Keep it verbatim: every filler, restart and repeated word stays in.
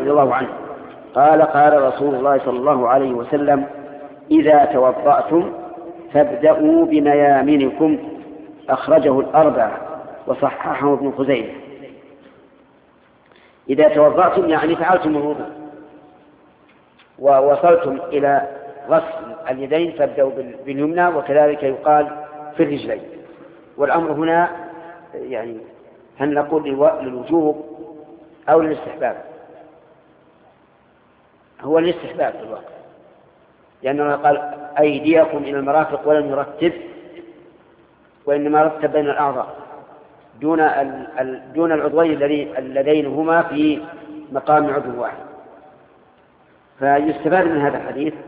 رضي الله عنه قال قال رسول الله صلى الله عليه وسلم إذا توضأتم فابدأوا بميامنكم، أخرجه الأربعة وصححه ابن خزيمة. إذا توضأتم يعني فعلتم الوضوء ووصلتم إلى غسل اليدين فابدأوا باليمنى، وكذلك يقال في الرجلين. والأمر هنا يعني هل نقول للوجوب أو للاستحباب؟ هو الاستحباب في الواقع، لأنه قال أيديكم إلى المرافق ولم يرتب، وإنما رتب بين الأعضاء دون دون العضوين اللذين هما في مقام عضو واحد. فيستفاد من هذا الحديث